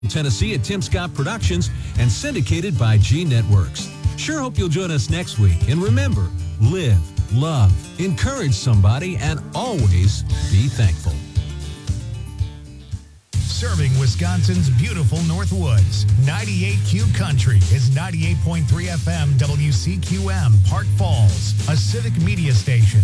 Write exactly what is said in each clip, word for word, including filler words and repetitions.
Tennessee at Tim Scott Productions and syndicated by G Networks. Sure hope you'll join us next week. And remember, live, love, encourage somebody, and always be thankful. Serving Wisconsin's beautiful Northwoods, ninety-eight Q Country is ninety-eight point three F M W C Q M, Park Falls, a civic media station.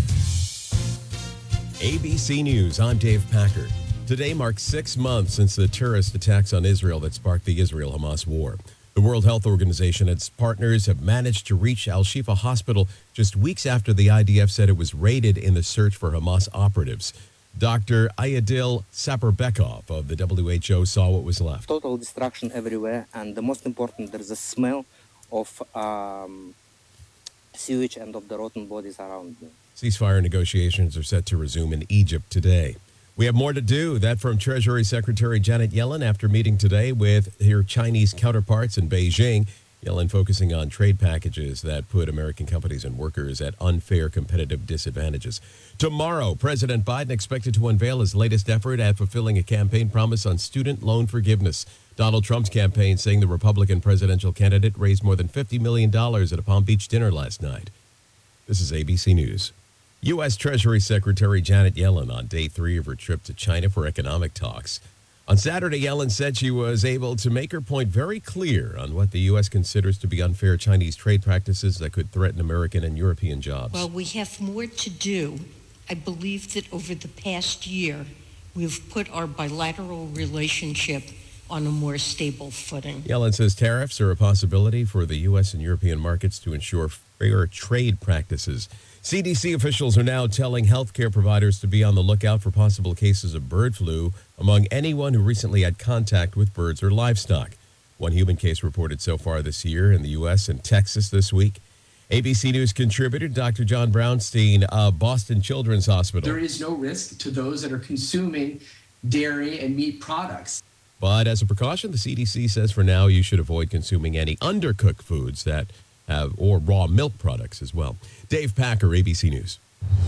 A B C News, I'm Dave Packard. Today marks six months since the terrorist attacks on Israel that sparked the Israel-Hamas war. The World Health Organization and its partners have managed to reach Al-Shifa Hospital just weeks after the I D F said it was raided in the search for Hamas operatives. Doctor Ayadil Saperbekov of the W H O saw what was left. Total destruction everywhere, and the most important, there's a smell of um, sewage and of the rotten bodies around me. Ceasefire negotiations are set to resume in Egypt today. We have more to do. That from Treasury Secretary Janet Yellen after meeting today with her Chinese counterparts in Beijing. Yellen focusing on trade packages that put American companies and workers at unfair competitive disadvantages. Tomorrow, President Biden expected to unveil his latest effort at fulfilling a campaign promise on student loan forgiveness. Donald Trump's campaign saying the Republican presidential candidate raised more than fifty million dollars at a Palm Beach dinner last night. This is A B C News. U S. Treasury Secretary Janet Yellen on day three of her trip to China for economic talks. On Saturday, Yellen said she was able to make her point very clear on what the U S considers to be unfair Chinese trade practices that could threaten American and European jobs. Well, we have more to do. I believe that over the past year, we've put our bilateral relationship on a more stable footing. Yellen says tariffs are a possibility for the U S and European markets to ensure fair trade practices. C D C officials are now telling healthcare providers to be on the lookout for possible cases of bird flu among anyone who recently had contact with birds or livestock. One human case reported so far this year in the U S and Texas this week. A B C News contributor Doctor John Brownstein of Boston Children's Hospital. There is no risk to those that are consuming dairy and meat products. But as a precaution, the C D C says for now you should avoid consuming any undercooked foods that have or raw milk products as well. Dave Packer, A B C News.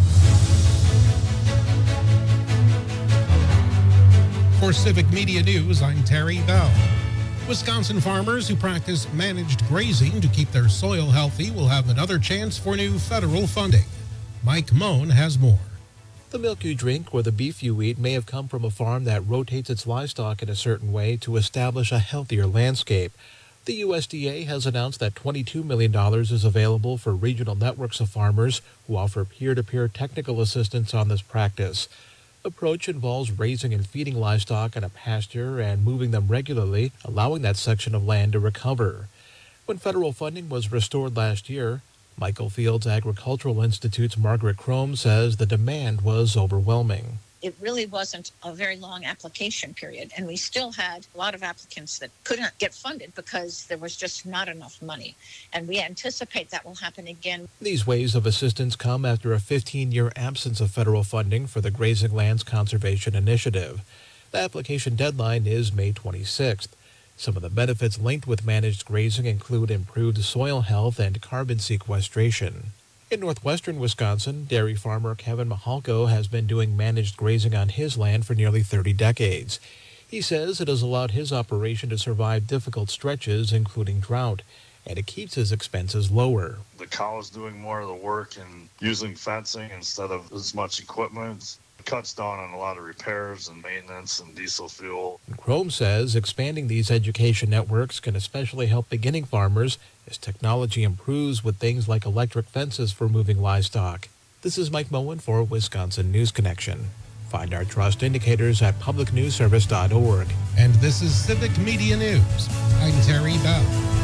For Civic Media News, I'm Terry Bell. Wisconsin farmers who practice managed grazing to keep their soil healthy will have another chance for new federal funding. Mike Moan has more. The milk you drink or the beef you eat may have come from a farm that rotates its livestock in a certain way to establish a healthier landscape. The U S D A has announced that twenty-two million dollars is available for regional networks of farmers who offer peer-to-peer technical assistance on this practice. Approach involves raising and feeding livestock in a pasture and moving them regularly, allowing that section of land to recover. When federal funding was restored last year, Michael Fields Agricultural Institute's Margaret Crome says the demand was overwhelming. It really wasn't a very long application period, and we still had a lot of applicants that couldn't get funded because there was just not enough money. And we anticipate that will happen again. These waves of assistance come after a fifteen-year absence of federal funding for the Grazing Lands Conservation Initiative. The application deadline is May twenty-sixth. Some of the benefits linked with managed grazing include improved soil health and carbon sequestration. In northwestern Wisconsin, dairy farmer Kevin Mahalko has been doing managed grazing on his land for nearly thirty decades. He says it has allowed his operation to survive difficult stretches, including drought, and it keeps his expenses lower. The cow is doing more of the work and using fencing instead of as much equipment. It cuts down on a lot of repairs and maintenance and diesel fuel. Crome says expanding these education networks can especially help beginning farmers as technology improves with things like electric fences for moving livestock. This is Mike Moen for Wisconsin News Connection. Find our trust indicators at public news service dot org. And this is Civic Media News. I'm Terry Bell.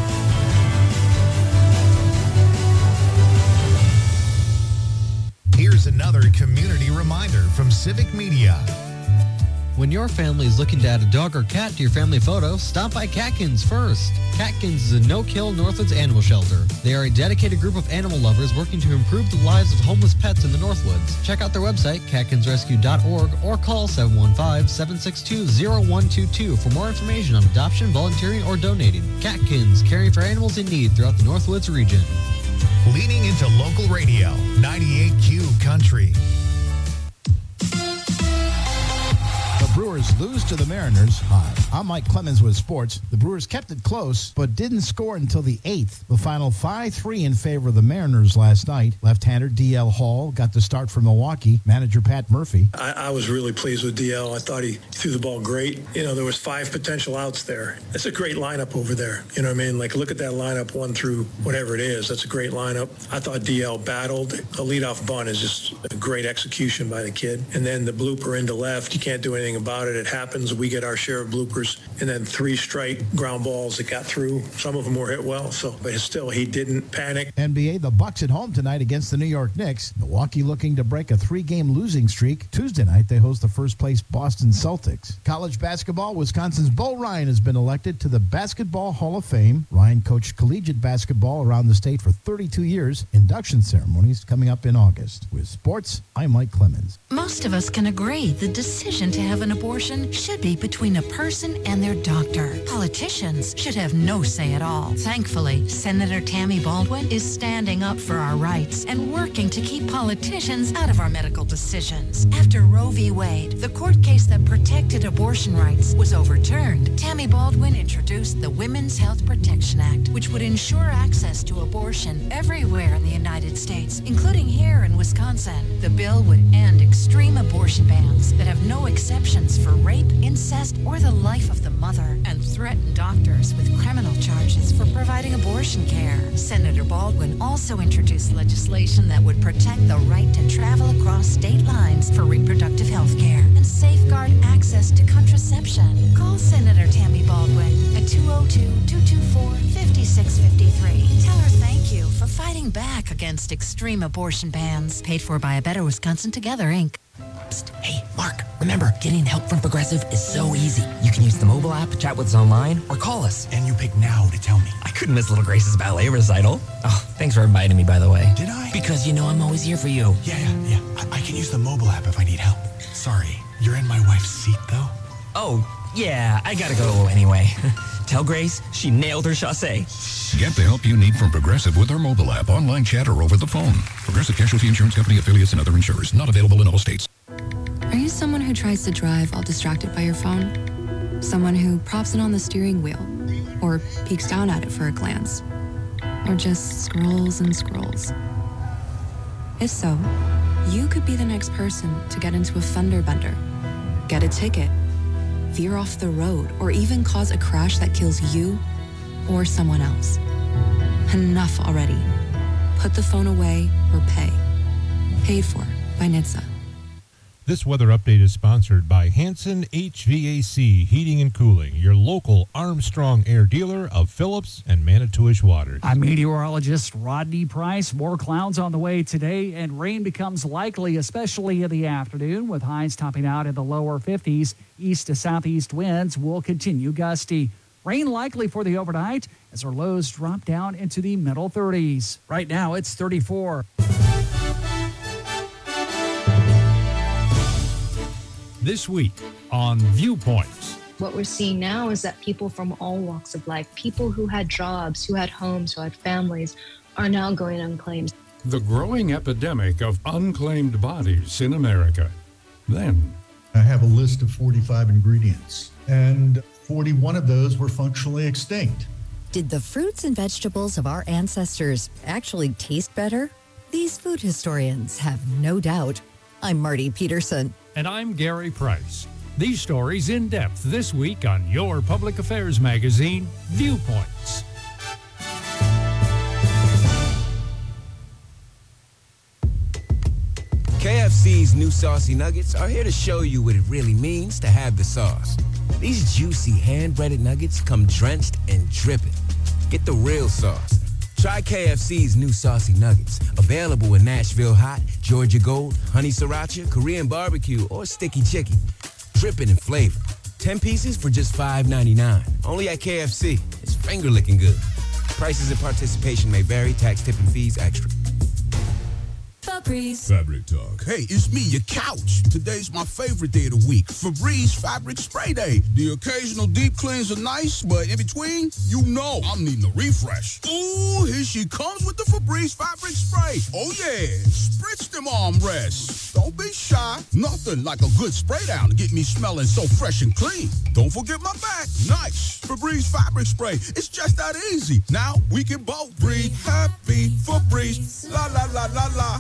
Here's another community reminder from Civic Media. When your family is looking to add a dog or cat to your family photo, stop by Catkins first. Catkins is a no-kill Northwoods animal shelter. They are a dedicated group of animal lovers working to improve the lives of homeless pets in the Northwoods. Check out their website, catkins rescue dot org, or call seven one five, seven six two, zero one two two for more information on adoption, volunteering, or donating. Catkins, caring for animals in need throughout the Northwoods region. Leaning into local radio, ninety-eight Q Country. The Brewers Brewers lose to the Mariners. Hi, I'm Mike Clemens with sports. The Brewers kept it close, but didn't score until the eighth. The final five three in favor of the Mariners last night. Left-hander D L Hall got the start for Milwaukee. Manager Pat Murphy. I, I was really pleased with D L. I thought he threw the ball great. You know, there was five potential outs there. That's a great lineup over there. You know what I mean? Like, look at that lineup, one through whatever it is. That's a great lineup. I thought D L battled. A leadoff bunt is just a great execution by the kid. And then the blooper into left, you can't do anything about it. It happens. We get our share of bloopers. And then three straight ground balls that got through. Some of them were hit well, so but still, he didn't panic. N B A, the Bucks at home tonight against the New York Knicks. Milwaukee looking to break a three-game losing streak. Tuesday night, they host the first-place Boston Celtics. College basketball, Wisconsin's Bo Ryan has been elected to the Basketball Hall of Fame. Ryan coached collegiate basketball around the state for thirty-two years. Induction ceremonies coming up in August. With sports, I'm Mike Clemens. Most of us can agree the decision to have an abortion should be between a person and their doctor. Politicians should have no say at all. Thankfully, Senator Tammy Baldwin is standing up for our rights and working to keep politicians out of our medical decisions. After Roe v. Wade, the court case that protected abortion rights, was overturned, Tammy Baldwin introduced the Women's Health Protection Act, which would ensure access to abortion everywhere in the United States, including here in Wisconsin. The bill would end extreme abortion bans that have no exceptions for rape, incest, or the life of the mother, and threaten doctors with criminal charges for providing abortion care. Senator Baldwin also introduced legislation that would protect the right to travel across state lines for reproductive health care and safeguard access to contraception. Call Senator Tammy Baldwin at two oh two, two two four, five six five three. Tell her thank you for fighting back against extreme abortion bans. Paid for by A Better Wisconsin Together, Incorporated. Psst. Hey, Mark, remember, getting help from Progressive is so easy. You can use the mobile app, chat with us online, or call us. And you pick now to tell me. I couldn't miss Little Grace's ballet recital. Oh, thanks for inviting me, by the way. Did I? Because you know I'm always here for you. Yeah, yeah, yeah. I, I can use the mobile app if I need help. Sorry, you're in my wife's seat, though? Oh, yeah, I gotta go anyway. Tell Grace she nailed her chassé. Get the help you need from Progressive with our mobile app, online chat, or over the phone. Progressive Casualty Insurance Company, affiliates, and other insurers. Not available in all states. Are you someone who tries to drive while distracted by your phone? Someone who props it on the steering wheel or peeks down at it for a glance? Or just scrolls and scrolls? If so, you could be the next person to get into a fender bender, get a ticket, veer off the road, or even cause a crash that kills you or someone else. Enough already. Put the phone away or pay. Paid for by N H T S A. This weather update is sponsored by Hanson H V A C Heating and Cooling, your local Armstrong Air dealer of Phillips and Manitowish waters. I'm meteorologist Rodney Price. More clouds on the way today, and rain becomes likely, especially in the afternoon, with highs topping out in the lower fifties. East to southeast winds will continue gusty. Rain likely for the overnight as our lows drop down into the middle thirties. Right now, it's thirty-four. This week on Viewpoints. What we're seeing now is that people from all walks of life, people who had jobs, who had homes, who had families, are now going unclaimed. The growing epidemic of unclaimed bodies in America. Then, I have a list of forty-five ingredients, and forty-one of those were functionally extinct. Did the fruits and vegetables of our ancestors actually taste better? These food historians have no doubt. I'm Marty Peterson. And I'm Gary Price. These stories in depth this week on your public affairs magazine, Viewpoints. K F C's new saucy nuggets are here to show you what it really means to have the sauce. These juicy hand-breaded nuggets come drenched and dripping. Get the real sauce. Try K F C's new saucy nuggets, available in Nashville Hot, Georgia Gold, Honey Sriracha, Korean Barbecue, or Sticky Chicken. Dripping in flavor. ten pieces for just five ninety-nine. Only at K F C. It's finger-licking good. Prices and participation may vary. Tax, tip, and fees extra. The Febreze. Fabric Talk. Hey, it's me, your couch. Today's my favorite day of the week. Febreze Fabric Spray Day. The occasional deep cleans are nice, but in between, you know I'm needing a refresh. Ooh, here she comes with the Febreze Fabric Spray. Oh yeah, spritz them armrests. Don't be shy. Nothing like a good spray down to get me smelling so fresh and clean. Don't forget my back. Nice. Febreze Fabric Spray. It's just that easy. Now we can both breathe happy. Febreze. La la la la la.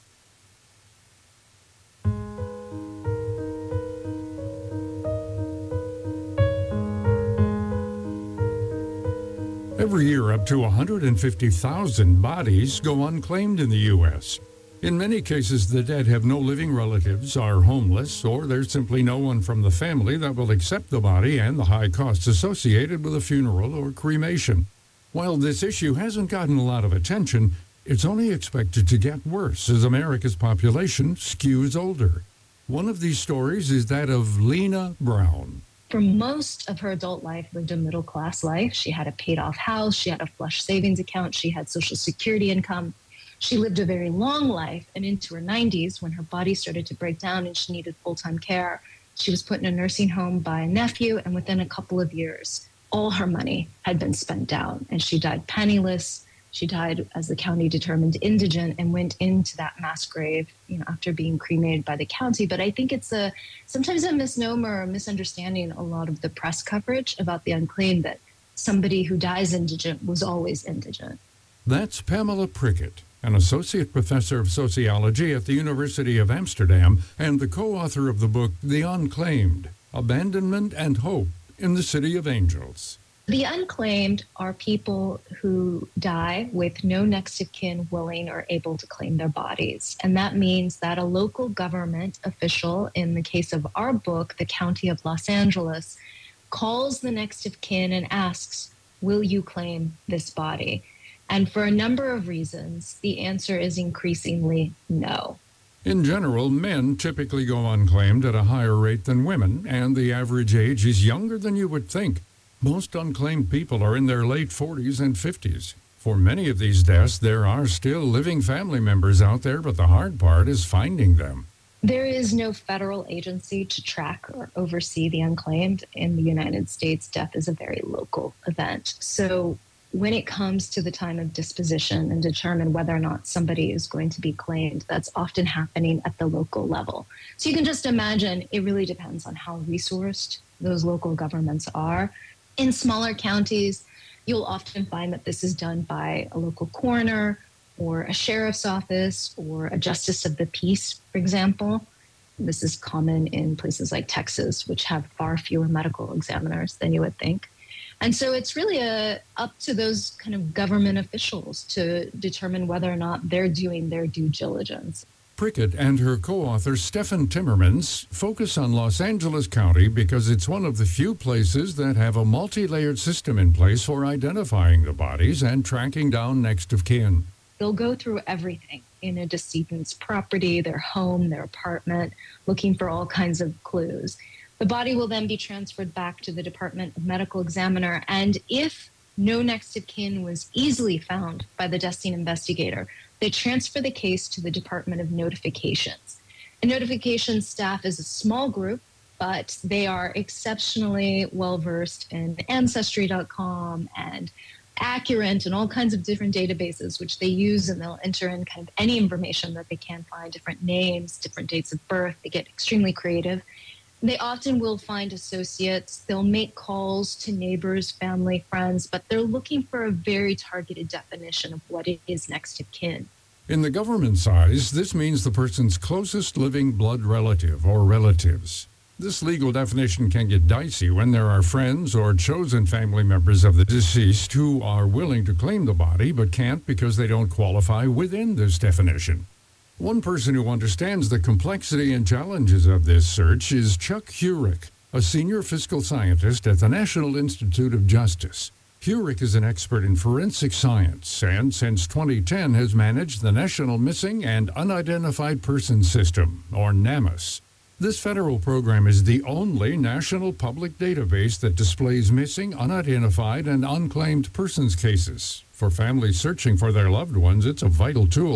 Every year, up to one hundred fifty thousand bodies go unclaimed in the U S In many cases, the dead have no living relatives, are homeless, or there's simply no one from the family that will accept the body and the high costs associated with a funeral or cremation. While this issue hasn't gotten a lot of attention, it's only expected to get worse as America's population skews older. One of these stories is that of Lena Brown. For most of her adult life, lived a middle-class life. She had a paid-off house. She had a flush savings account. She had Social Security income. She lived a very long life, and into her nineties, when her body started to break down and she needed full-time care, she was put in a nursing home by a nephew, and within a couple of years, all her money had been spent down, and she died penniless. She died, as the county determined, indigent, and went into that mass grave, you know, after being cremated by the county. But I think it's a sometimes a misnomer or misunderstanding a lot of the press coverage about the unclaimed, that somebody who dies indigent was always indigent. That's Pamela Prickett, an associate professor of sociology at the University of Amsterdam and the co-author of the book The Unclaimed: Abandonment and Hope in the City of Angels. The unclaimed are people who die with no next of kin willing or able to claim their bodies. And that means that a local government official, in the case of our book, the County of Los Angeles, calls the next of kin and asks, will you claim this body? And for a number of reasons, the answer is increasingly no. In general, men typically go unclaimed at a higher rate than women, and the average age is younger than you would think. Most unclaimed people are in their late forties and fifties. For many of these deaths, there are still living family members out there, but the hard part is finding them. There is no federal agency to track or oversee the unclaimed. In the United States, death is a very local event. So when it comes to the time of disposition and determine whether or not somebody is going to be claimed, that's often happening at the local level. So you can just imagine it really depends on how resourced those local governments are. In smaller counties, you'll often find that this is done by a local coroner or a sheriff's office or a justice of the peace, for example. This is common in places like Texas, which have far fewer medical examiners than you would think. And so it's really a, up to those kind of government officials to determine whether or not they're doing their due diligence. Prickett and her co-author Stephen Timmermans focus on Los Angeles County because it's one of the few places that have a multi-layered system in place for identifying the bodies and tracking down next of kin. They'll go through everything in a decedent's property, their home, their apartment, looking for all kinds of clues. The body will then be transferred back to the Department of Medical Examiner, and if no next of kin was easily found by the death scene investigator, they transfer the case to the Department of Notifications. A notification staff is a small group, but they are exceptionally well-versed in Ancestry dot com and Accurate and all kinds of different databases, which they use, and they'll enter in kind of any information that they can find, different names, different dates of birth. They get extremely creative. They often will find associates. They'll make calls to neighbors, family, friends, but they're looking for a very targeted definition of what it is next of kin. In the government's eyes, this means the person's closest living blood relative or relatives. This legal definition can get dicey when there are friends or chosen family members of the deceased who are willing to claim the body but can't because they don't qualify within this definition. One person who understands the complexity and challenges of this search is Chuck Hurick, a senior fiscal scientist at the National Institute of Justice. Hurick is an expert in forensic science and since twenty ten has managed the National Missing and Unidentified Persons System, or NAMUS. This federal program is the only national public database that displays missing, unidentified, and unclaimed persons cases. For families searching for their loved ones, it's a vital tool.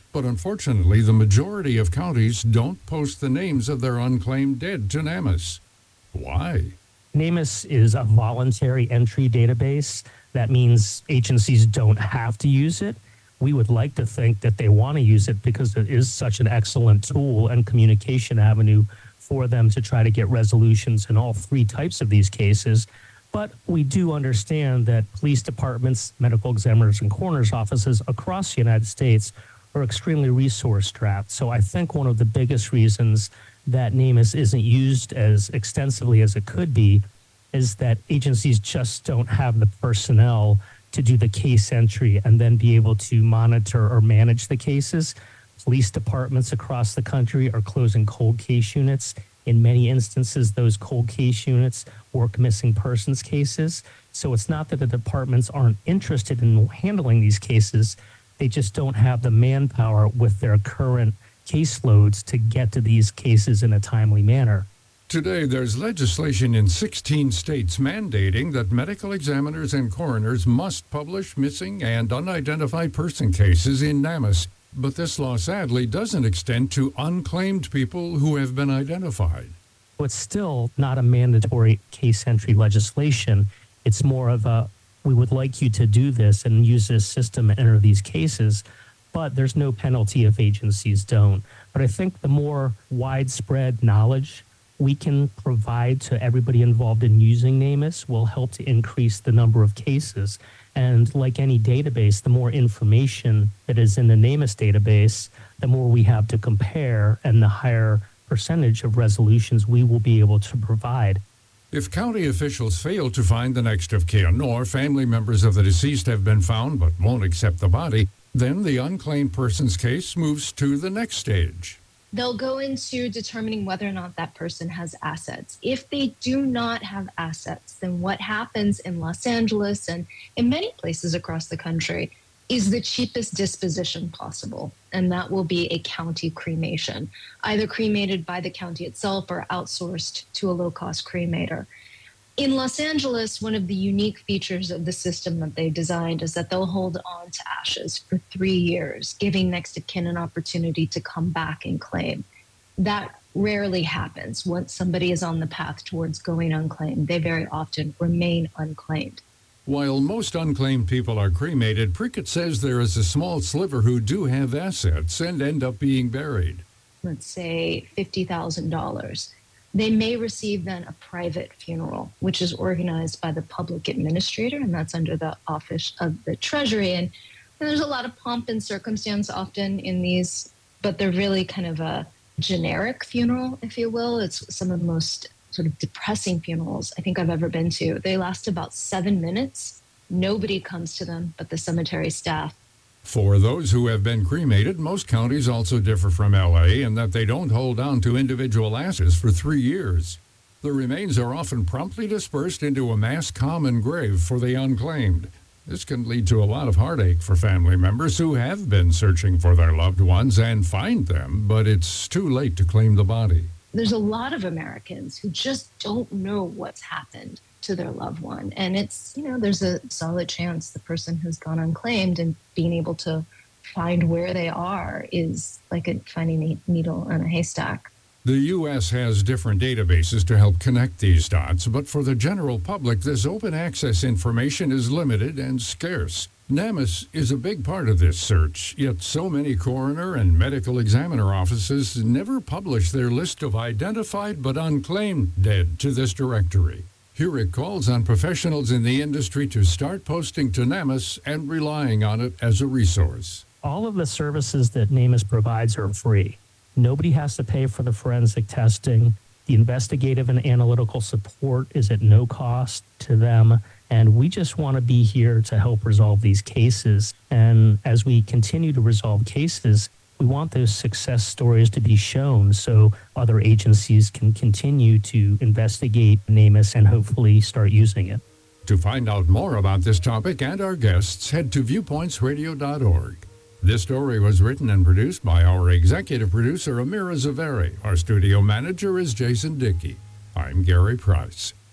But unfortunately, the majority of counties don't post the names of their unclaimed dead to NamUs. Why? NamUs is a voluntary entry database. That means agencies don't have to use it. We would like to think that they want to use it because it is such an excellent tool and communication avenue for them to try to get resolutions in all three types of these cases. But we do understand that police departments, medical examiners, and coroner's offices across the United States are extremely resource-strapped. So I think one of the biggest reasons that NamUs isn't used as extensively as it could be is that agencies just don't have the personnel to do the case entry and then be able to monitor or manage the cases. Police departments across the country are closing cold case units. In many instances, those cold case units work missing persons cases. So it's not that the departments aren't interested in handling these cases. They just don't have the manpower with their current caseloads to get to these cases in a timely manner. Today, there's legislation in sixteen states mandating that medical examiners and coroners must publish missing and unidentified person cases in NamUs. But this law sadly doesn't extend to unclaimed people who have been identified. It's still not a mandatory case entry legislation. It's more of a, we would like you to do this and use this system and enter these cases, but there's no penalty if agencies don't. But I think the more widespread knowledge we can provide to everybody involved in using NamUs will help to increase the number of cases. And like any database, the more information that is in the NamUs database, the more we have to compare and the higher percentage of resolutions we will be able to provide. If county officials fail to find the next of kin or family members of the deceased have been found but won't accept the body, then the unclaimed person's case moves to the next stage. They'll go into determining whether or not that person has assets. If they do not have assets, then what happens in Los Angeles and in many places across the country is the cheapest disposition possible, and that will be a county cremation, either cremated by the county itself or outsourced to a low-cost cremator. In Los Angeles, one of the unique features of the system that they designed is that they'll hold on to ashes for three years, giving next of kin an opportunity to come back and claim. That rarely happens. Once somebody is on the path towards going unclaimed, they very often remain unclaimed. While most unclaimed people are cremated, Prickett says there is a small sliver who do have assets and end up being buried. Let's say fifty thousand dollars. They may receive then a private funeral, which is organized by the public administrator, and that's under the Office of the Treasury. And, and there's a lot of pomp and circumstance often in these, but they're really kind of a generic funeral, if you will. It's some of the most sort of depressing funerals I think I've ever been to. They last about seven minutes. Nobody comes to them but the cemetery staff. For those who have been cremated, most counties also differ from L A in that they don't hold on to individual ashes for three years. The remains are often promptly dispersed into a mass common grave for the unclaimed. This can lead to a lot of heartache for family members who have been searching for their loved ones and find them, but it's too late to claim the body. There's a lot of Americans who just don't know what's happened to their loved one. And it's, you know, there's a solid chance the person who's gone unclaimed and being able to find where they are is like a, finding a needle in a haystack. The U S has different databases to help connect these dots, but for the general public, this open access information is limited and scarce. NamUs is a big part of this search, yet so many coroner and medical examiner offices never publish their list of identified but unclaimed dead to this directory. Here it calls on professionals in the industry to start posting to NamUs and relying on it as a resource. All of the services that NamUs provides are free. Nobody has to pay for the forensic testing. The investigative and analytical support is at no cost to them. And we just want to be here to help resolve these cases. And as we continue to resolve cases, we want those success stories to be shown so other agencies can continue to investigate NamUs and hopefully start using it. To find out more about this topic and our guests, head to viewpoints radio dot org. This story was written and produced by our executive producer, Amira Zaveri. Our studio manager is Jason Dickey. I'm Gary Price.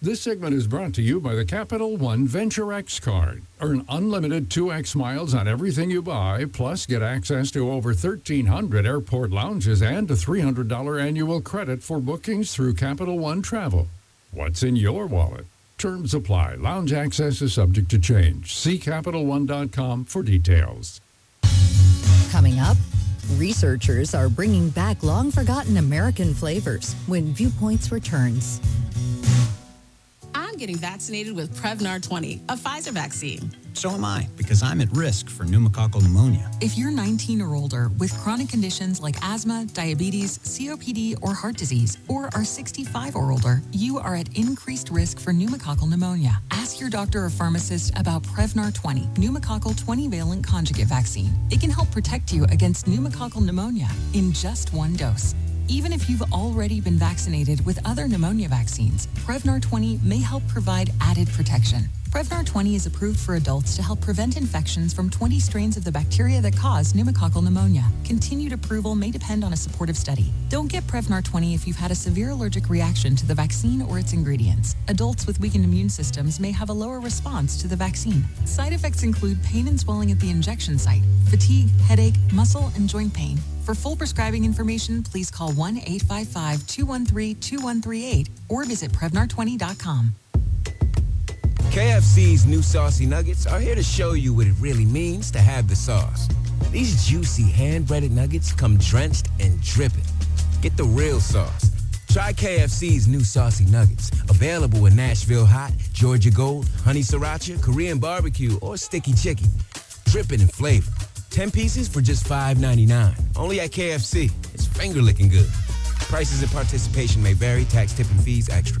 This segment is brought to you by the Capital One Venture X card. Earn unlimited two X miles on everything you buy, plus get access to over thirteen hundred airport lounges and a three hundred dollars annual credit for bookings through Capital One Travel. What's in your wallet? Terms apply. Lounge access is subject to change. See Capital One dot com for details. Coming up, researchers are bringing back long-forgotten American flavors when Viewpoints returns. I'm getting vaccinated with Prevnar twenty, a Pfizer vaccine. So am I, because I'm at risk for pneumococcal pneumonia. If you're nineteen or older with chronic conditions like asthma, diabetes, C O P D, or heart disease, or are sixty-five or older, you are at increased risk for pneumococcal pneumonia. Ask your doctor or pharmacist about Prevnar twenty, pneumococcal twenty-valent conjugate vaccine. It can help protect you against pneumococcal pneumonia in just one dose. Even if you've already been vaccinated with other pneumonia vaccines, Prevnar twenty may help provide added protection. Prevnar twenty is approved for adults to help prevent infections from twenty strains of the bacteria that cause pneumococcal pneumonia. Continued approval may depend on a supportive study. Don't get Prevnar twenty if you've had a severe allergic reaction to the vaccine or its ingredients. Adults with weakened immune systems may have a lower response to the vaccine. Side effects include pain and swelling at the injection site, fatigue, headache, muscle, and joint pain. For full prescribing information, please call one eight five five, two one three, two one three eight or visit Prevnar twenty dot com. K F C's new Saucy Nuggets are here to show you what it really means to have the sauce. These juicy hand-breaded nuggets come drenched and dripping. Get the real sauce. Try K F C's new Saucy Nuggets, available in Nashville Hot, Georgia Gold, Honey Sriracha, Korean Barbecue, or Sticky Chicken. Dripping in flavor. ten pieces for just five ninety-nine. Only at K F C. It's finger-licking good. Prices and participation may vary. Tax, tip, and fees extra.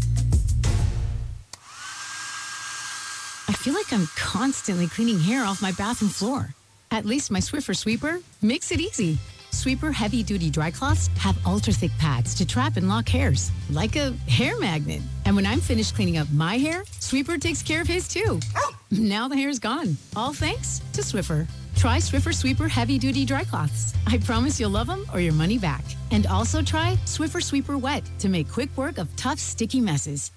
I feel like I'm constantly cleaning hair off my bathroom floor. At least my Swiffer Sweeper makes it easy. Sweeper heavy-duty dry cloths have ultra-thick pads to trap and lock hairs, like a hair magnet. And when I'm finished cleaning up my hair, Sweeper takes care of his too. Now the hair's gone, all thanks to Swiffer. Try Swiffer Sweeper heavy-duty dry cloths. I promise you'll love them or your money back. And also try Swiffer Sweeper Wet to make quick work of tough, sticky messes.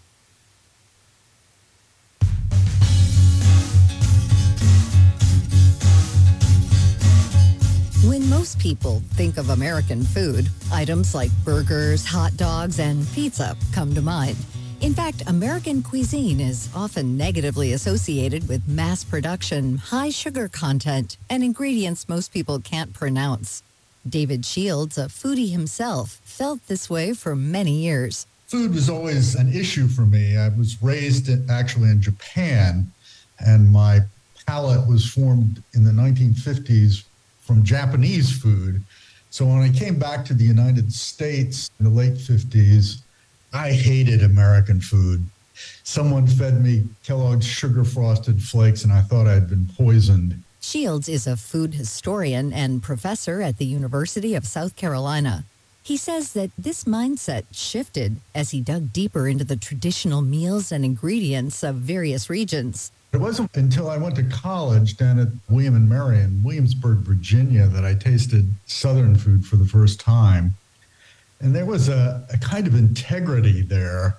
When most people think of American food, items like burgers, hot dogs, and pizza come to mind. In fact, American cuisine is often negatively associated with mass production, high sugar content, and ingredients most people can't pronounce. David Shields, a foodie himself, felt this way for many years. Food was always an issue for me. I was raised in, actually in Japan, and my palate was formed in the nineteen fifties from Japanese food. So when I came back to the United States in the late fifties, I hated American food. Someone fed me Kellogg's Sugar Frosted Flakes, and I thought I'd been poisoned. Shields is a food historian and professor at the University of South Carolina. He says that this mindset shifted as he dug deeper into the traditional meals and ingredients of various regions. It wasn't until I went to college down at William and Mary in Williamsburg, Virginia, that I tasted Southern food for the first time. And there was a, a kind of integrity there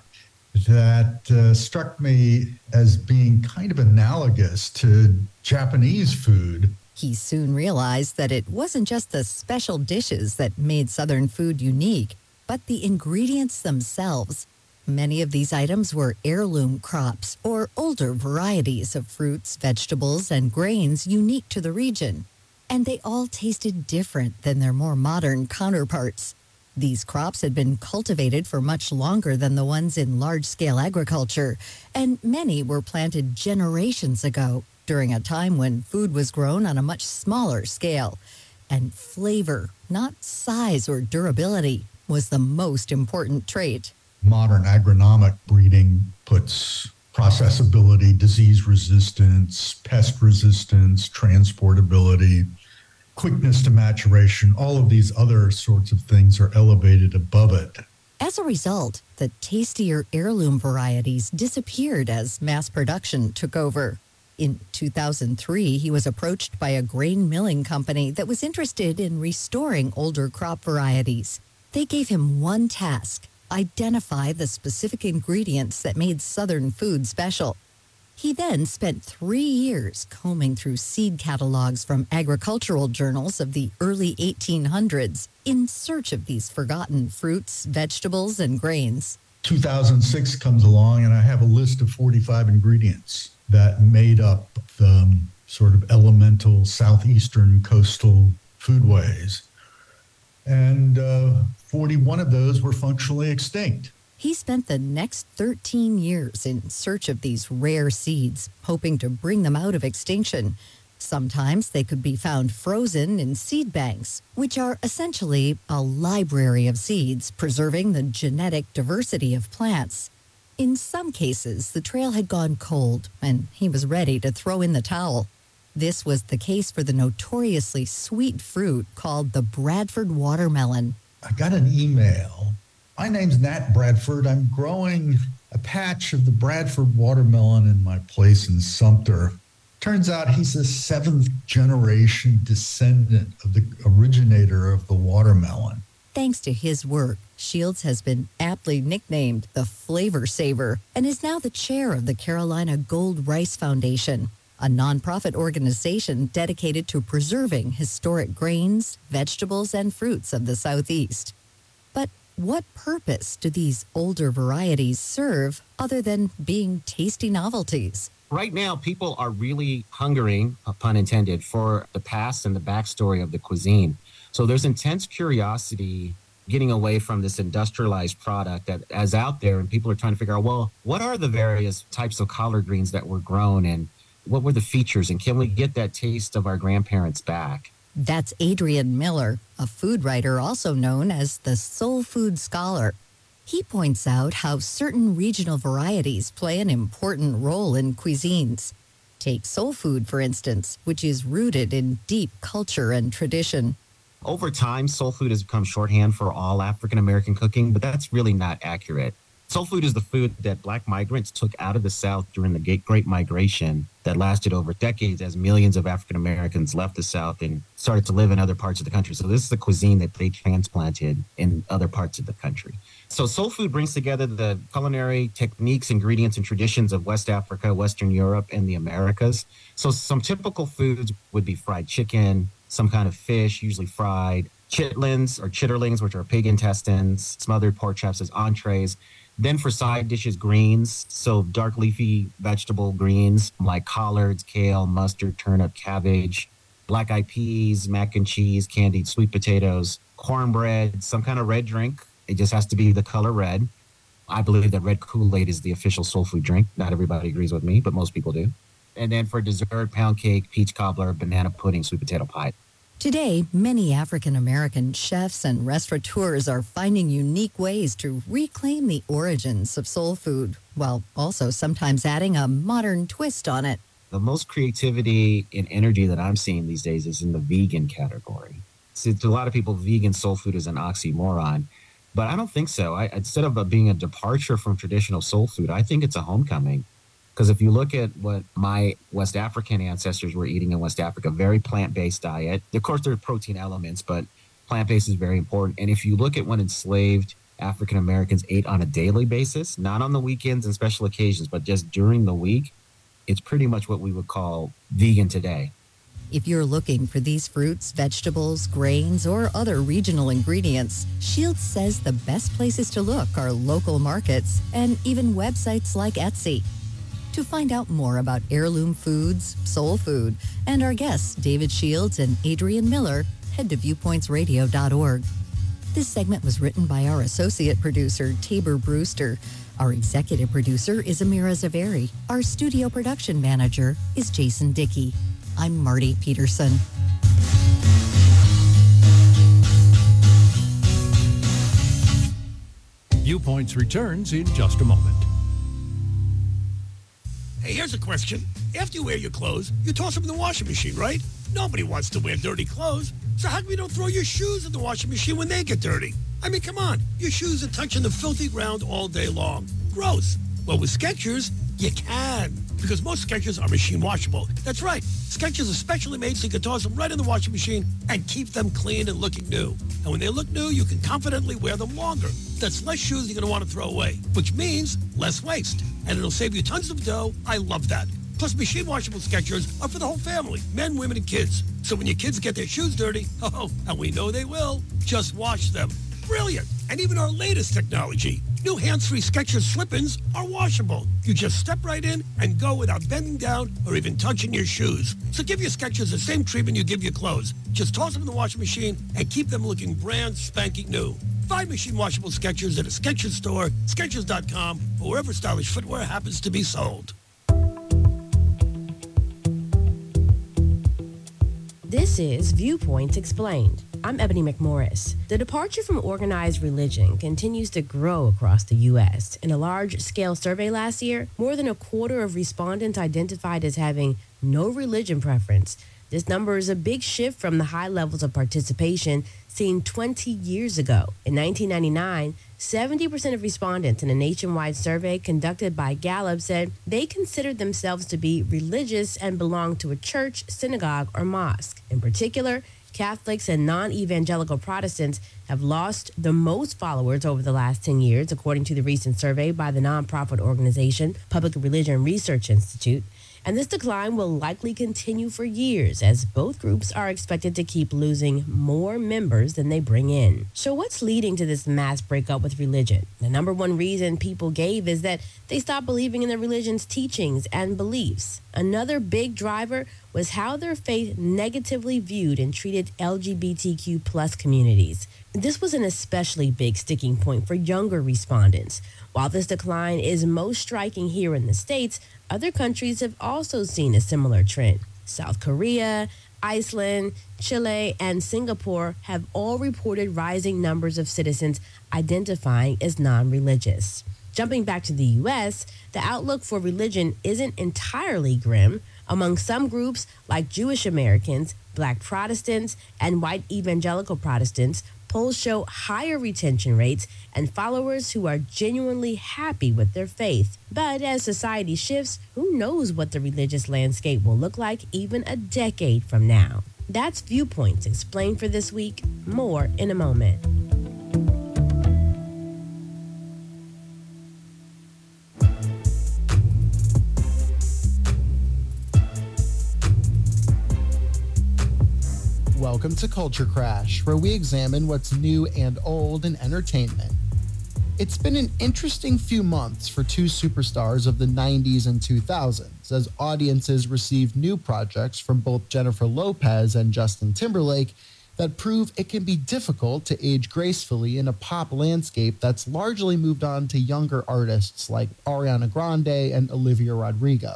that uh, struck me as being kind of analogous to Japanese food. He soon realized that it wasn't just the special dishes that made Southern food unique, but the ingredients themselves. Many of these items were heirloom crops or older varieties of fruits, vegetables, and grains unique to the region. And they all tasted different than their more modern counterparts. These crops had been cultivated for much longer than the ones in large-scale agriculture, and many were planted generations ago during a time when food was grown on a much smaller scale. And flavor, not size or durability, was the most important trait. Modern agronomic breeding puts processability, disease resistance, pest resistance, transportability, quickness to maturation, all of these other sorts of things are elevated above it. As a result, the tastier heirloom varieties disappeared as mass production took over. In two thousand three, he was approached by a grain milling company that was interested in restoring older crop varieties. They gave him one task: identify the specific ingredients that made Southern food special. He then spent three years combing through seed catalogs from agricultural journals of the early eighteen hundreds in search of these forgotten fruits, vegetables, and grains. two thousand six comes along, and I have a list of forty-five ingredients that made up the um, sort of elemental southeastern coastal foodways. And uh, forty-one of those were functionally extinct. He spent the next thirteen years in search of these rare seeds, hoping to bring them out of extinction. Sometimes they could be found frozen in seed banks, which are essentially a library of seeds preserving the genetic diversity of plants. In some cases, the trail had gone cold, and he was ready to throw in the towel. This was the case for the notoriously sweet fruit called the Bradford watermelon. I got an email. My name's Nat Bradford. I'm growing a patch of the Bradford watermelon in my place in Sumter. Turns out he's a seventh generation descendant of the originator of the watermelon. Thanks to his work, Shields has been aptly nicknamed the Flavor Saver and is now the chair of the Carolina Gold Rice Foundation, a nonprofit organization dedicated to preserving historic grains, vegetables, and fruits of the Southeast. But what purpose do these older varieties serve other than being tasty novelties? Right now, people are really hungering, pun intended, for the past and the backstory of the cuisine. So there's intense curiosity getting away from this industrialized product that is out there, and people are trying to figure out, well, what are the various types of collard greens that were grown, and what were the features, and can we get that taste of our grandparents back? That's Adrian Miller, a food writer also known as the Soul Food Scholar. He points out how certain regional varieties play an important role in cuisines. Take soul food, for instance, which is rooted in deep culture and tradition. Over time, soul food has become shorthand for all African-American cooking, but that's really not accurate. Soul food is the food that Black migrants took out of the South during the Great Migration that lasted over decades as millions of African Americans left the South and started to live in other parts of the country. So this is the cuisine that they transplanted in other parts of the country. So soul food brings together the culinary techniques, ingredients, and traditions of West Africa, Western Europe, and the Americas. So some typical foods would be fried chicken, some kind of fish, usually fried, chitlins or chitterlings, which are pig intestines, smothered pork chops as entrees. Then for side dishes, greens, so dark leafy vegetable greens like collards, kale, mustard, turnip, cabbage, black-eyed peas, mac and cheese, candied sweet potatoes, cornbread, some kind of red drink. It just has to be the color red. I believe that red Kool-Aid is the official soul food drink. Not everybody agrees with me, but most people do. And then for dessert, pound cake, peach cobbler, banana pudding, sweet potato pie. Today, many African-American chefs and restaurateurs are finding unique ways to reclaim the origins of soul food, while also sometimes adding a modern twist on it. The most creativity and energy that I'm seeing these days is in the vegan category. See, to a lot of people, vegan soul food is an oxymoron, but I don't think so. I, instead of being a departure from traditional soul food, I think it's a homecoming. Because if you look at what my West African ancestors were eating in West Africa, very plant-based diet. Of course, there are protein elements, but plant-based is very important. And if you look at what enslaved African Americans ate on a daily basis, not on the weekends and special occasions, but just during the week, it's pretty much what we would call vegan today. If you're looking for these fruits, vegetables, grains, or other regional ingredients, Shields says the best places to look are local markets and even websites like Etsy. To find out more about heirloom foods, soul food, and our guests, David Shields and Adrian Miller, head to viewpoints radio dot org. This segment was written by our associate producer, Tabor Brewster. Our executive producer is Amira Zaveri. Our studio production manager is Jason Dickey. I'm Marty Peterson. Viewpoints returns in just a moment. Hey, here's a question. After you wear your clothes, you toss them in the washing machine, right? Nobody wants to wear dirty clothes. So how come you don't throw your shoes in the washing machine when they get dirty? I mean, come on. Your shoes are touching the filthy ground all day long. Gross. Well, with Skechers, You can, because most Skechers are machine washable. That's right. Skechers are specially made so you can toss them right in the washing machine and keep them clean and looking new. And when they look new, you can confidently wear them longer. That's less shoes you're going to want to throw away, which means less waste. And it'll save you tons of dough. I love that. Plus, machine washable Skechers are for the whole family, men, women, and kids. So when your kids get their shoes dirty, oh, and we know they will, just wash them. Brilliant. And even our latest technology, new hands-free Skechers slip-ins are washable. You just step right in and go without bending down or even touching your shoes. So give your Skechers the same treatment you give your clothes. Just toss them in the washing machine and keep them looking brand spanking new. Find machine washable Skechers at a Skechers store, Skechers dot com, or wherever stylish footwear happens to be sold. This is Viewpoints Explained. I'm Ebony McMorris. The departure from organized religion continues to grow across the U S. In a large-scale survey last year, more than a quarter of respondents identified as having no religion preference. This number is a big shift from the high levels of participation seen twenty years ago. In nineteen ninety-nine, seventy percent of respondents in a nationwide survey conducted by Gallup said they considered themselves to be religious and belonged to a church, synagogue, or mosque. In particular, Catholics and non-evangelical Protestants have lost the most followers over the last ten years, according to the recent survey by the nonprofit organization Public Religion Research Institute. And this decline will likely continue for years, as both groups are expected to keep losing more members than they bring in. So what's leading to this mass breakup with religion? The number one reason people gave is that they stopped believing in the religion's teachings and beliefs. Another big driver was how their faith negatively viewed and treated L G B T Q plus communities. This was an especially big sticking point for younger respondents. While this decline is most striking here in the States, other countries have also seen a similar trend. South Korea, Iceland, Chile, and Singapore have all reported rising numbers of citizens identifying as non-religious. Jumping back to the U S, the outlook for religion isn't entirely grim. Among some groups, like Jewish Americans, Black Protestants, and white evangelical Protestants, polls show higher retention rates and followers who are genuinely happy with their faith. But as society shifts, who knows what the religious landscape will look like even a decade from now? That's Viewpoints Explained for this week. More in a moment. Welcome to Culture Crash, where we examine what's new and old in entertainment. It's been an interesting few months for two superstars of the nineties and two thousands, as audiences received new projects from both Jennifer Lopez and Justin Timberlake that prove it can be difficult to age gracefully in a pop landscape that's largely moved on to younger artists like Ariana Grande and Olivia Rodrigo.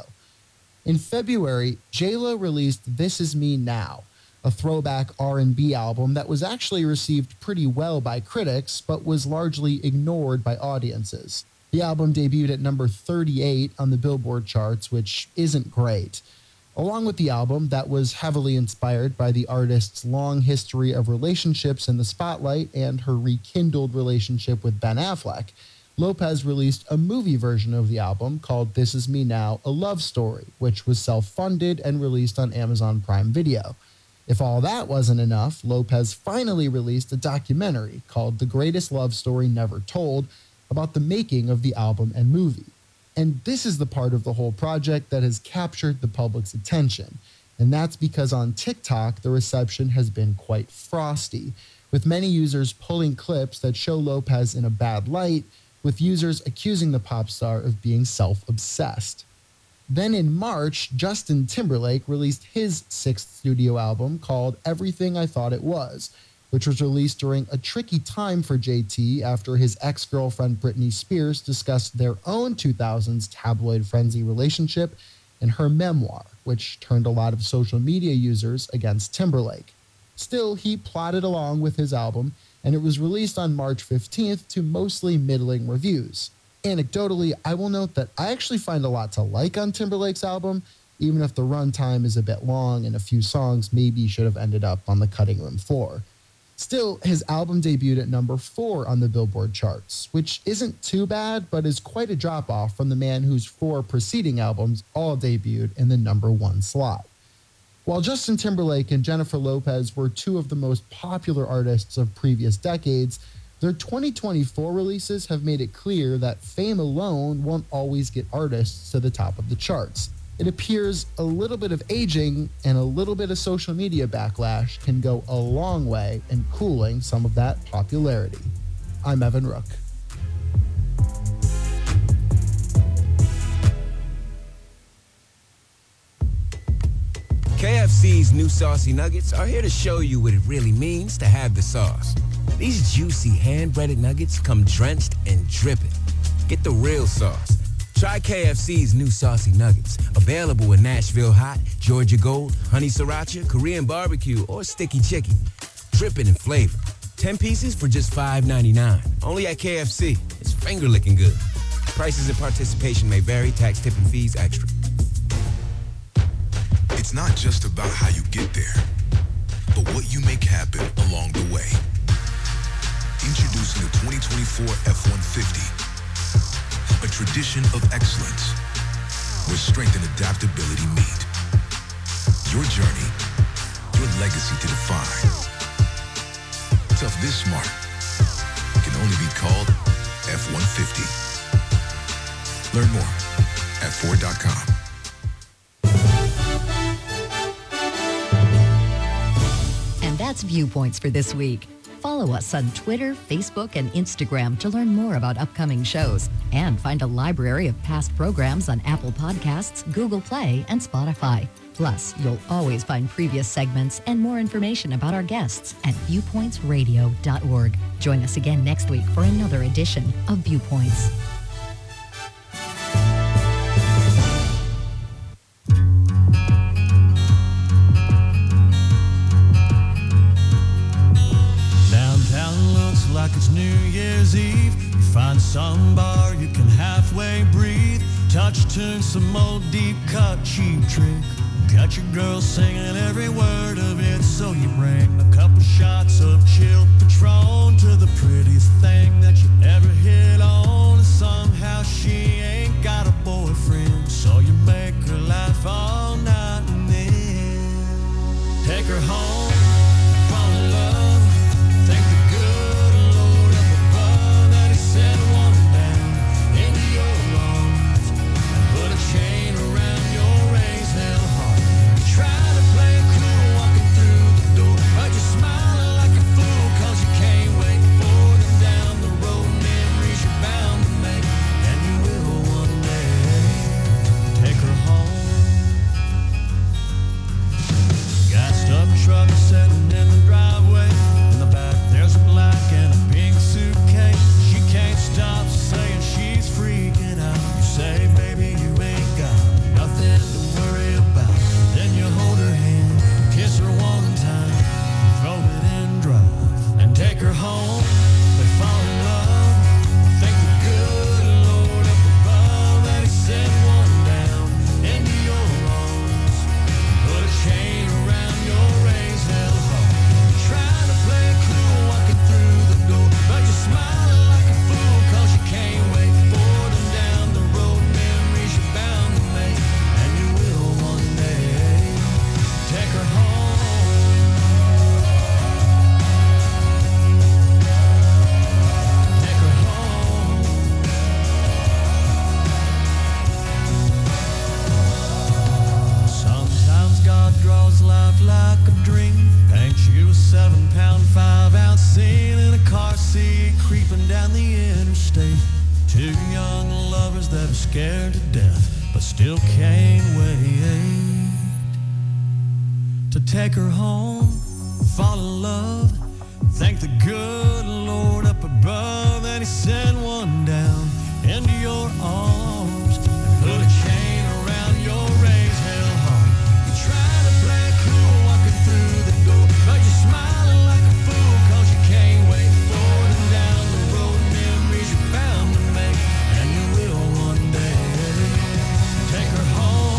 In February, J Lo released This Is Me Now, a throwback R and B album that was actually received pretty well by critics, but was largely ignored by audiences. The album debuted at number thirty-eight on the Billboard charts, which isn't great. Along with the album that was heavily inspired by the artist's long history of relationships in the spotlight and her rekindled relationship with Ben Affleck, Lopez released a movie version of the album called This Is Me Now, A Love Story, which was self-funded and released on Amazon Prime Video. If all that wasn't enough, Lopez finally released a documentary called The Greatest Love Story Never Told about the making of the album and movie. And this is the part of the whole project that has captured the public's attention. And that's because on TikTok, the reception has been quite frosty, with many users pulling clips that show Lopez in a bad light, with users accusing the pop star of being self-obsessed. Then in March, Justin Timberlake released his sixth studio album called Everything I Thought It Was, which was released during a tricky time for J T after his ex-girlfriend Britney Spears discussed their own two thousands tabloid frenzy relationship in her memoir, which turned a lot of social media users against Timberlake. Still, he plodded along with his album, and it was released on March fifteenth to mostly middling reviews. Anecdotally, I will note that I actually find a lot to like on Timberlake's album, even if the runtime is a bit long and a few songs maybe should have ended up on the cutting room floor. Still, his album debuted at number four on the Billboard charts, which isn't too bad, but is quite a drop-off from the man whose four preceding albums all debuted in the number one slot. While Justin Timberlake and Jennifer Lopez were two of the most popular artists of previous decades, their twenty twenty-four releases have made it clear that fame alone won't always get artists to the top of the charts. It appears a little bit of aging and a little bit of social media backlash can go a long way in cooling some of that popularity. I'm Evan Rook. K F C's new saucy nuggets are here to show you what it really means to have the sauce. These juicy hand-breaded nuggets come drenched and dripping. Get the real sauce. Try K F C's new saucy nuggets, available in Nashville Hot, Georgia Gold, Honey Sriracha, Korean Barbecue, or Sticky Chicken. Dripping in flavor. ten pieces for just five ninety-nine. Only at K F C. It's finger-licking good. Prices and participation may vary. Tax, tip, and fees extra. It's not just about how you get there, but what you make happen along the way. Introducing the twenty twenty-four F one fifty. A tradition of excellence where strength and adaptability meet. Your journey, your legacy to define. Tough this smart can only be called F one fifty. Learn more at Ford dot com. And that's Viewpoints for this week. Follow us on Twitter, Facebook, and Instagram to learn more about upcoming shows and find a library of past programs on Apple Podcasts, Google Play, and Spotify. Plus, you'll always find previous segments and more information about our guests at viewpoints radio dot org. Join us again next week for another edition of Viewpoints. Like it's New Year's Eve, you find some bar you can halfway breathe, touch tune, some old deep cut cheap trick, got your girl singing every word of it, so you bring a couple shots of chilled Patron to the prettiest thing that you ever hit on, and somehow she ain't got a boyfriend, so you make her laugh all night and then take her home, fall in love, thank the good Lord up above that he sent one down into your arms and put a chain around your raised hell heart. You try to play it cool walking through the door, but you're smiling like a fool cause you can't wait for them down the road, memories you're bound to make, and you will one day take her home. Gassed up truck sitting in the driveway, in the back there's a black and a pink suitcase. She can't stop saying she's freaking out. You say, baby, you ain't got nothing to worry about. Then you hold her hand, kiss her one time, throw it in drive, and take her home. They fall in love, thank the good Lord up above that he sent one down into your arms, put a chain around your raised hell heart. Trying to play it cool walking through the door, but you're smiling like a fool cause you can't wait for them down the road, memories you're bound to make, and you will one day take her home. Take her home. Sometimes God draws life like a dream, paints you a seven pound, five ounce scene in a car seat, creeping down the interstate. Two young lovers that are scared to death, but still can't wait to take her home, fall in love, thank the good Lord up above that he sent one down into your arms, and put a chain around your raised hell heart. You try to play it cool walking through the door, but you're smiling like a fool cause you can't wait for them down the road, memories you're bound to make, and you will one day take her home.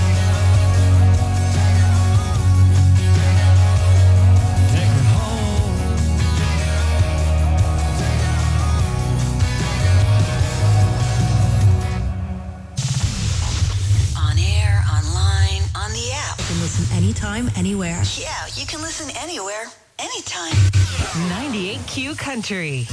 Take her home. listen anytime, anywhere. Yeah, you can listen anywhere, anytime. ninety-eight Q Country.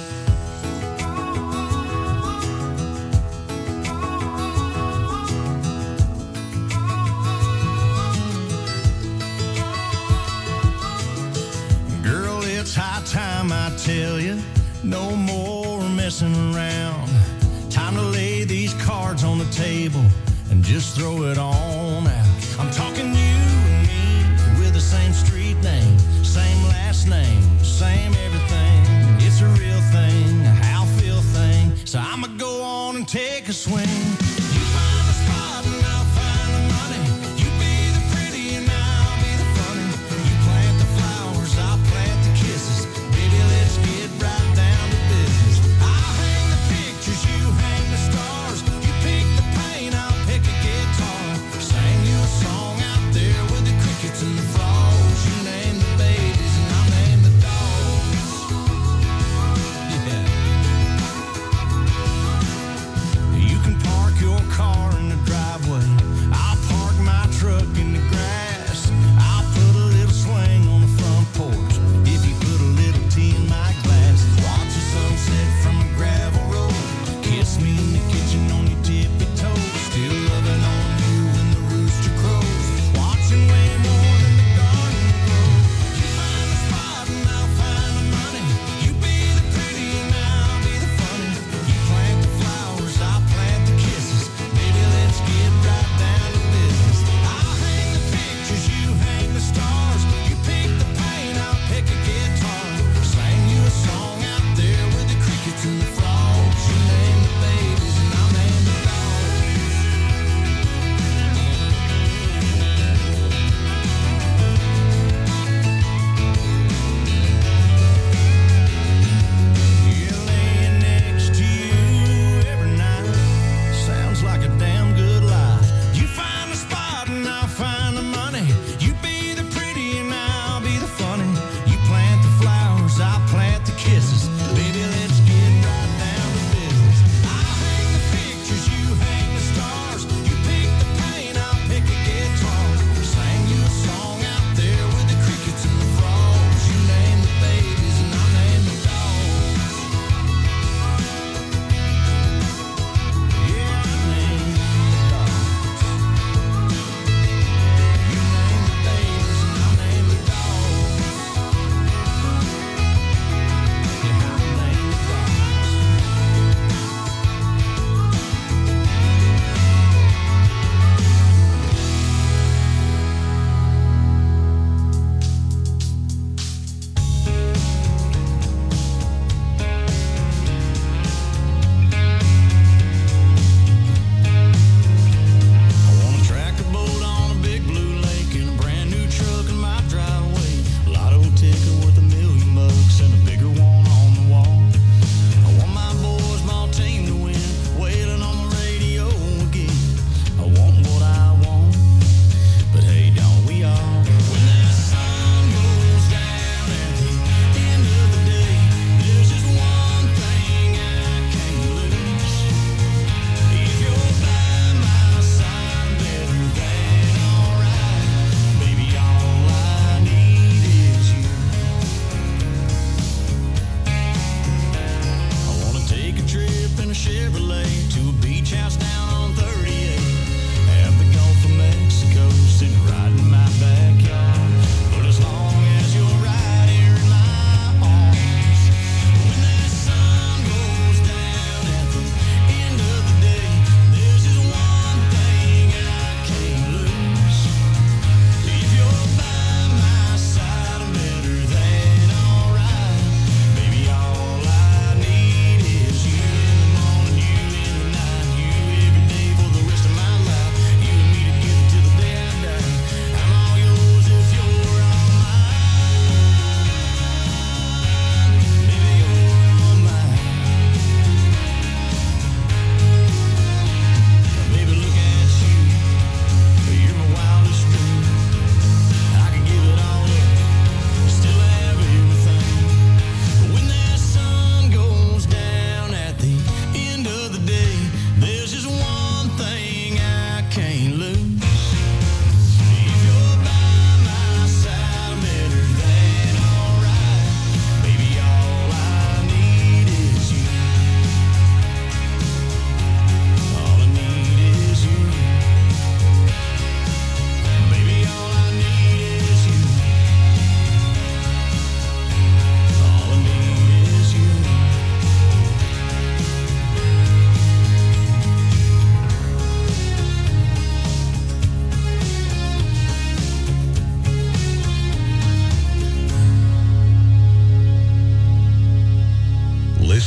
Girl, it's high time I tell you, no more messing around. Time to lay these cards on the table and just throw it on out. I'm talking you and me with the same street name, same last name, same everything. It's a real thing, a how feel thing. So I'ma go on and take a swing. You find the spot and I'll find the money. You be the pretty and I'll be the funny. You plant the flowers, I'll plant the kisses. Baby, let's get right down to business. I'll hang the pictures, you hang the stars. You pick the paint, I'll pick a guitar. Sing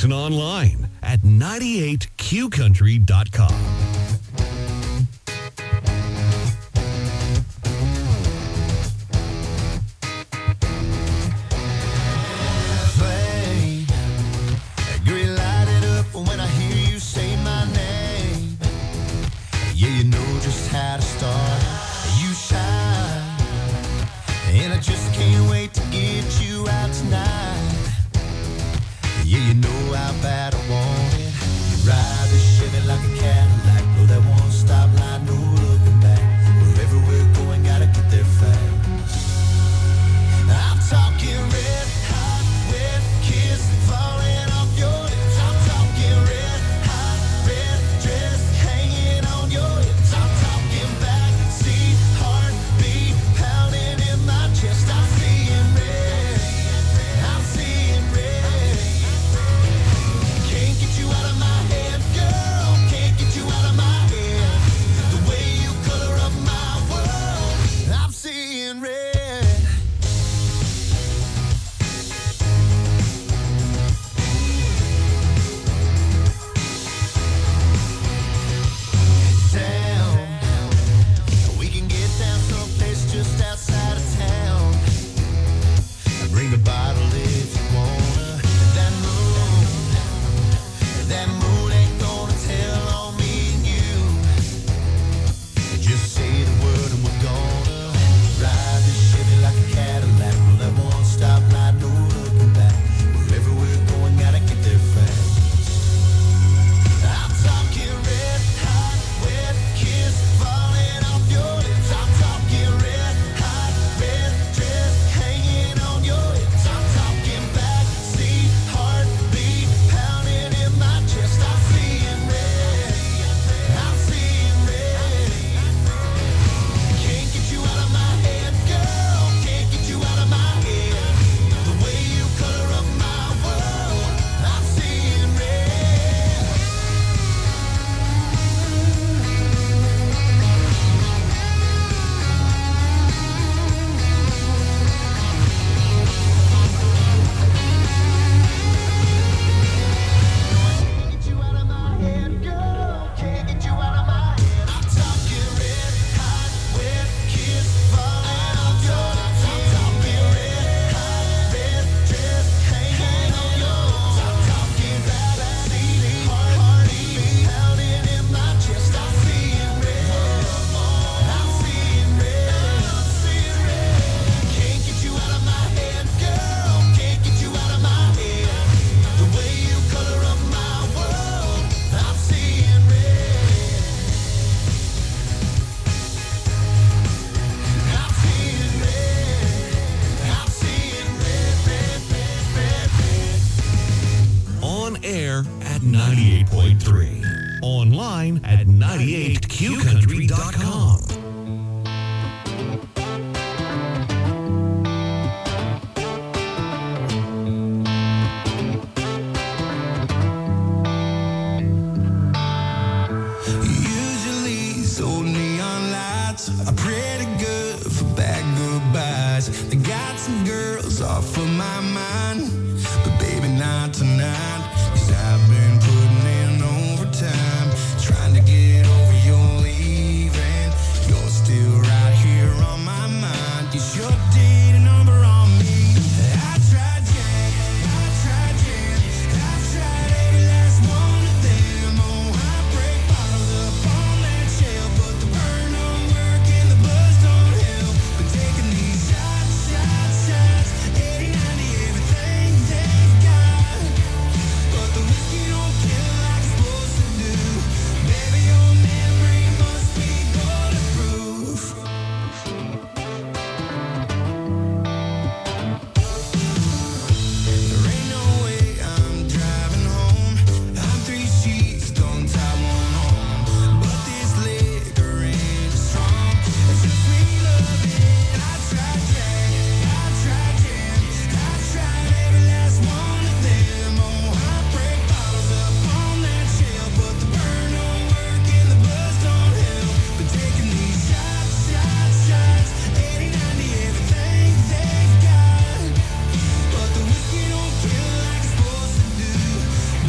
Listen online at ninety-eight q country dot com. How to start, you shine, and I just can't wait to get you out tonight. Yeah, you know how bad I want it. You ride the Chevy like a Cadillac, blow that one stop line, no looking back. Wherever we're going, gotta get there fast. I'm talking red hot, wet kiss falling off your lips. I'm talking red hot, red dress hanging on your hips. ninety-eight point three. Online at ninety-eight q country dot com. Usually these old neon lights are pretty good for bad goodbyes. They got some girls off of my mind, but baby not tonight. I've been putting in overtime, trying to get over your leaving. You're still right here on my mind. You sure did a number on me. I tried, Jack, I tried, Jack, I tried every last one of them. Oh, I break bottles up on that shelf, but the burn don't work and the buzz don't help. But taking these shots, shots, shots, eighty, ninety, everything they've got. But the whiskey don't kill like it's supposed to do. Baby, your memory must be bulletproof. There ain't no way I'm driving home. I'm three sheets, don't tie one on. But this liquor ain't strong. It's just me loving. I tried, Jack, I tried, Jam, I tried every last one of them. Oh, I break bottles up on that shelf, but the burn don't work and the buzz don't help. But taking these shots, shots, shots, eighty, ninety, everything they've got. But the whiskey don't kill like it's supposed to do.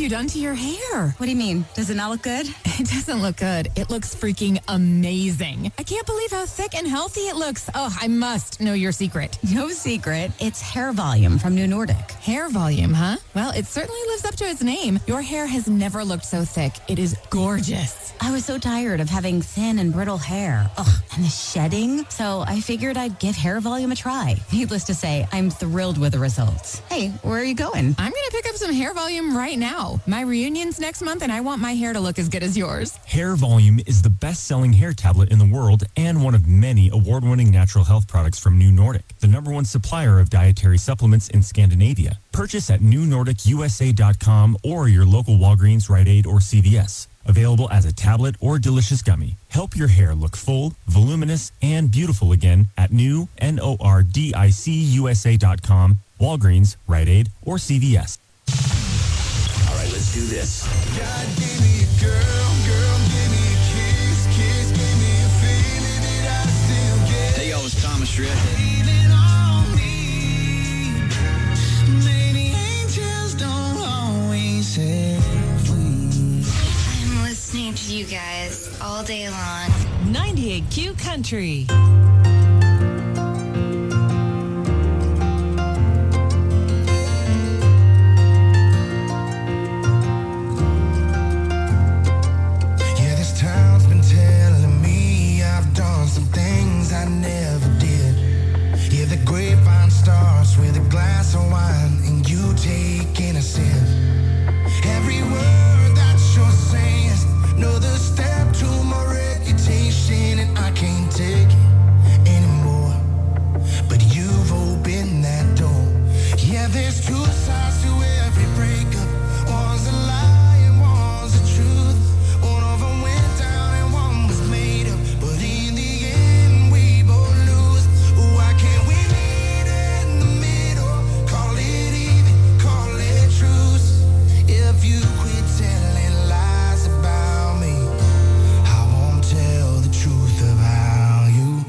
you done to your hair? What do you mean? Does it not look good? It doesn't look good. It looks freaking amazing. I can't believe how thick and healthy it looks. Oh, I must know your secret. No secret. It's hair volume from New Nordic. Hair volume, huh? Well, it certainly lives up to its name. Your hair has never looked so thick. It is gorgeous. I was so tired of having thin and brittle hair. Ugh, and the shedding. So I figured I'd give Hair Volume a try. Needless to say, I'm thrilled with the results. Hey, where are you going? I'm going to pick up some Hair Volume right now. My reunion's next month, and I want my hair to look as good as yours. Hair Volume is the best-selling hair tablet in the world and one of many award-winning natural health products from New Nordic, the number one supplier of dietary supplements in Scandinavia. Purchase at new nordic u s a dot com or your local Walgreens, Rite Aid, or C V S. Available as a tablet or delicious gummy. Help your hair look full, voluminous, and beautiful again at new nordic dot com, Walgreens, Rite Aid, or C V S. All right, let's do this. God gave me a girl, girl gave me a kiss, kiss gave me a feeling that I still get. Hey, yo, it's Thomas Shred. Leaning on me. Maybe angels don't always have wings. I'm listening to you guys all day long. ninety-eight Q Country. Yeah, this town's been telling me I've done some things I never did. Yeah, the grapevine starts with a glass of wine and you taking a sip. Every word that you're saying is another step to my reputation, and I can't take it anymore. But you've opened that door. Yeah, there's two sides to every breakup. One's a lie and one's the truth. One of them went down and one was made up. But in the end, we both lose. Why can't we meet in the middle? Call it even, call it truce. If you quit telling lies about me, I won't tell the truth about you.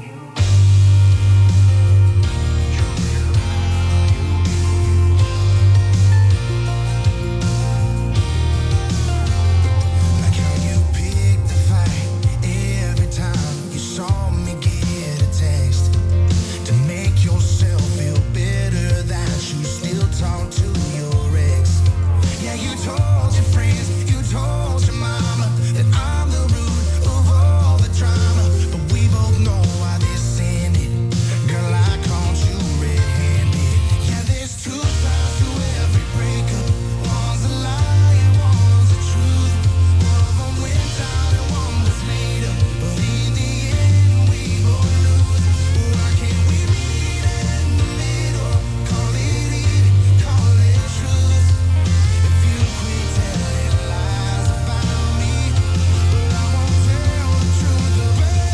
Like how you picked the fight every time you saw me get a text. To make yourself feel better that you still talk to your ex. Yeah, you told your friends, you told your mama that I'm the root of all the drama. But we both know why this ended. Girl, I caught you red-handed. Yeah, there's two sides to every breakup. One's a lie and one's the truth. One of them went down and one was made up. But in the end, we both lose. Why can't we meet in the middle? Call it even, call it truth. If you quit telling lies about me, well, I won't tell the truth about you.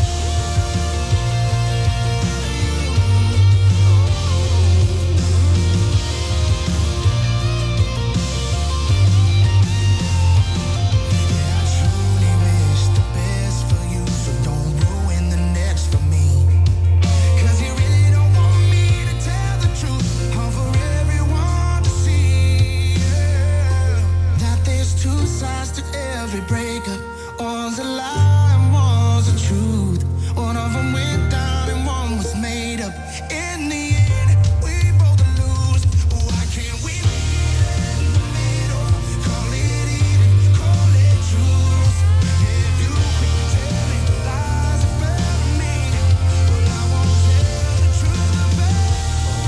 Yeah, I truly wish the best for you, so don't ruin the next for me. 'Cause you really don't want me to tell the truth, or for everyone to see. Yeah. That there's two sides to every breakup. One's a lie and one's the truth. One of them went down and one was made up. In the end, we both lose. Why can't we meet in the middle? Call it even, call it truth. If you quit telling lies about me, well, I won't tell the truth about you.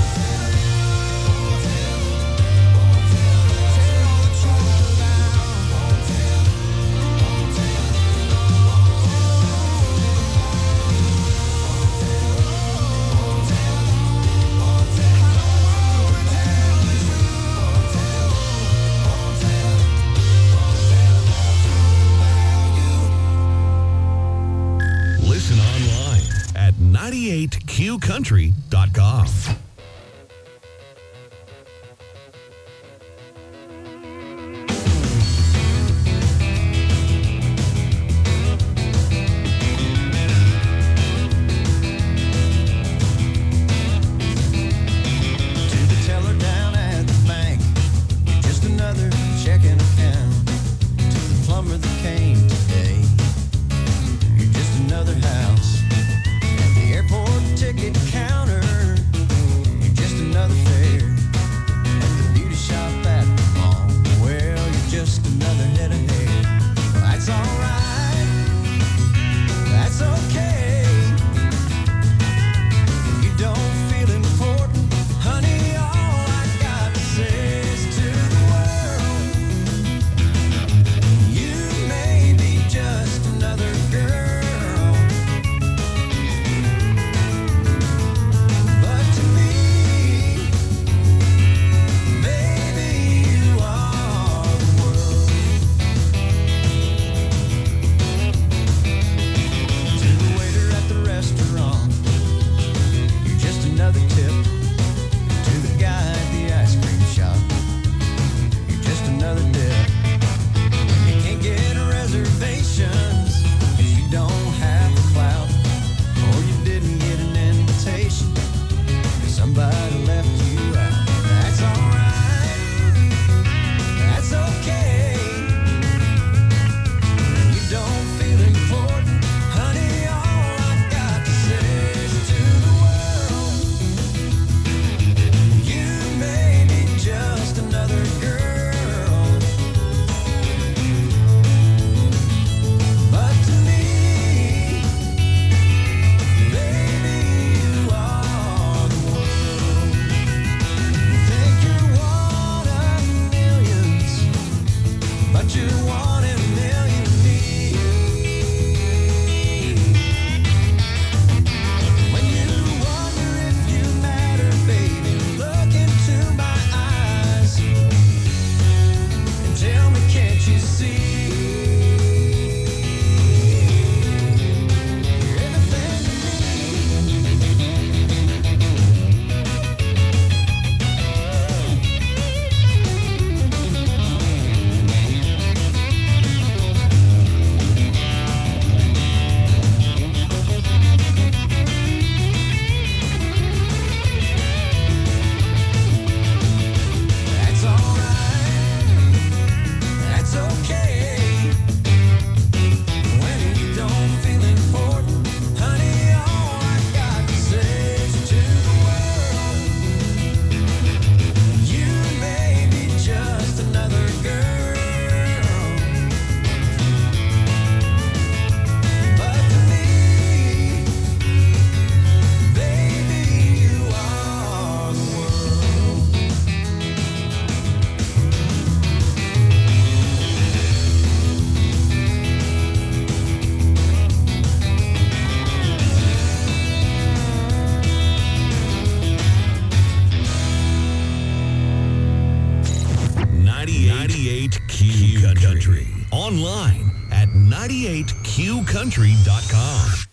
Won't tell, won't tell, won't tell the truth about you. Won't tell, won't tell, Listen online at ninety-eight q country dot com. To the teller down at the bank, just another checking account. ninety-eight Q country dot com.